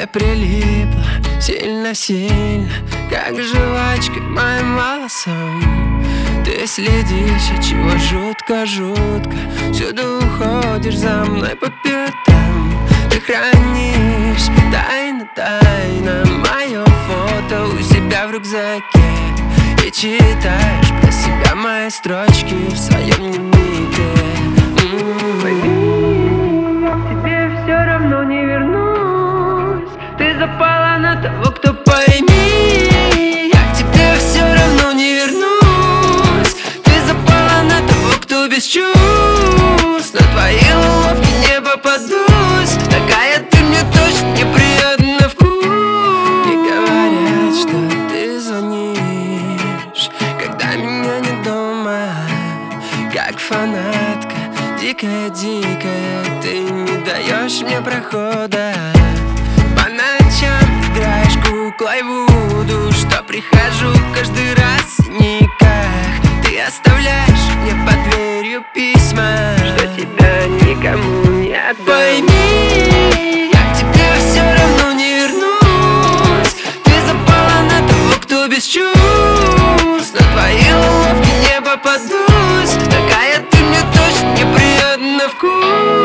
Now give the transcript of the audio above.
тебе прилипла сильно-сильно, как жвачка к моим волосам. Ты следишь, от чего жутко-жутко, всюду уходишь за мной по пятам. Ты хранишь тайно-тайно мое фото у себя в рюкзаке и читаешь про себя мои строчки в своем дневнике. Пойми, я к тебе все равно не вернусь. Ты запала на того, кто Пойми, я к тебе все равно не вернусь. Ты запала на того, кто без чувств. На твои уловки не попадусь. Такая ты мне точно неприятна на вкус. И говорят, что ты звонишь, когда меня нет дома, как фанатка, дикая-дикая. Ты не даешь мне прохода. По ночам играешь куклой Вуду, что прихожу каждый раз в синяках. Ты оставляешь мне под дверью письма, что тебя никому не отдам. Пойми, я к тебе все равно не вернусь. Ты запала на того, кто без чувств. На твои уловки не попадусь. Такая ты мне точно неприятна на вкус.